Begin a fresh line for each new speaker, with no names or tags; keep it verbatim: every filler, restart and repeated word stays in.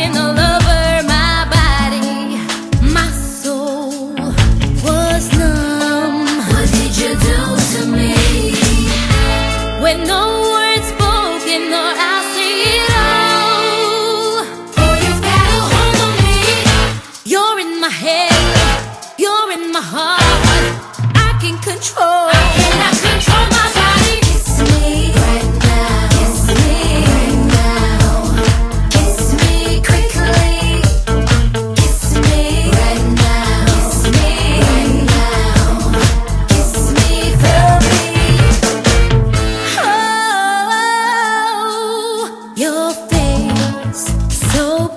taking all over my body. My soul was numb. What did you do to me? With no words spoken, or I'll say it all. Boy, you've got a hold on me. You're in my head, you're in my heart. I can control, I cannot control my body. Kiss me right now, kiss me right now. Kiss me quickly, kiss me right now, kiss me right now. Kiss me thoroughly. Oh, your face so